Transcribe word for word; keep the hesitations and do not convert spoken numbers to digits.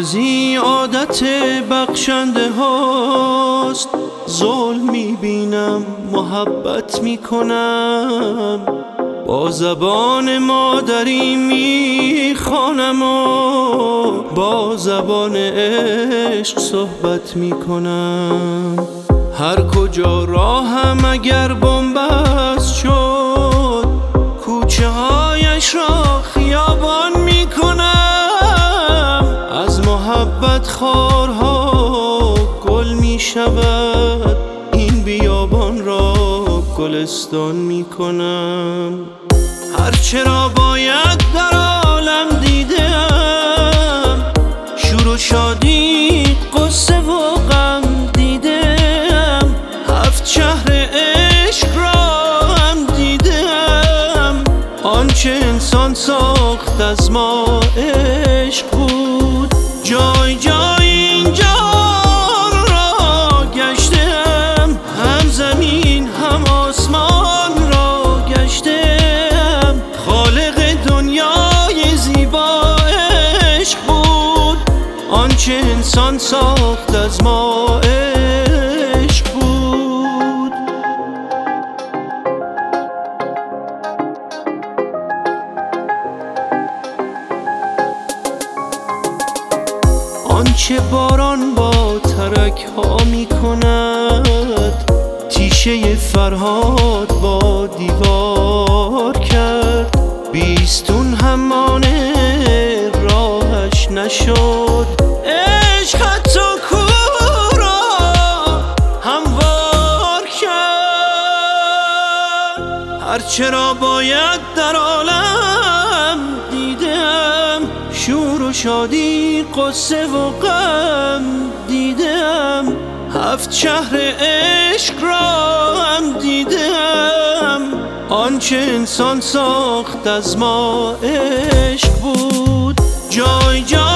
عارضی عادت بخشنده هاست، ظلم میبینم محبت میکنم، با زبان مادری میخوانم و با زبان عشق صحبت میکنم. هر کجا راهم اگر بنبست شد، کوچه هایش را خیابان میکنم. از محبت خارها گل میشود، این بیابان را گلستان میکنم. هرچه را باید در عالم دیدم، شور و شادی قصه و غم دیدم. هفت شهر عشق را هم دیدم، آنچه انسان ساخت از ما عشق بود. جای جای این جهان را گشتم، هم زمین هم آسمان را گشتم. خالق دنیای زیبا عشق بود، آنچه انسان ساخت از ما عشق بود. آنچه باران با ترک ها می کند، تیشه فرهاد با دیوار کرد. بیستون همانه راهش نشد، عشق حتی کوه را هموار کرد. هرچه را باید در عالم دیدم، شور و شادی قصه و غم دیدم. هفت شهر عشق را هم دیدم، آنچه انسان ساخت از ما عشق بود. جای جای